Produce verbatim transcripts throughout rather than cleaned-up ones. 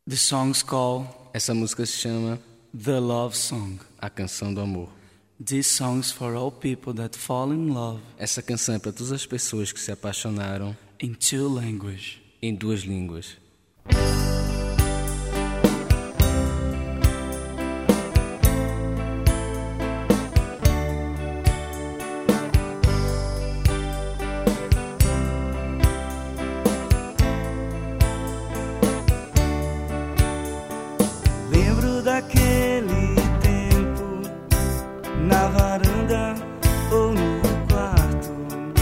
The song's called Essa música se chama The Love Song. A Canção do Amor. This song's for all people that fall in love Essa canção é para todas as pessoas que se apaixonaram in two languages. em duas línguas. Lembro daquele tempo, na varanda ou no quarto,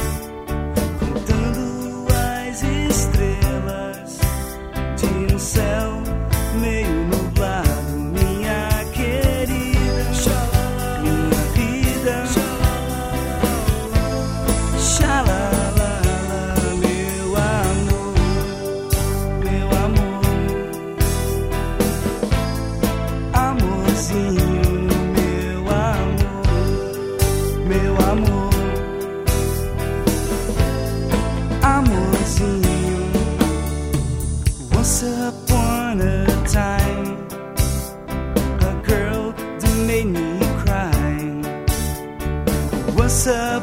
contando as estrelas de um céu meio nublado. Minha querida, minha vida, xalala, meu amor, meu amor. Amorzinho, meu amor, meu amor. Amorzinho. Once upon a time, a girl that made me cry. Once upon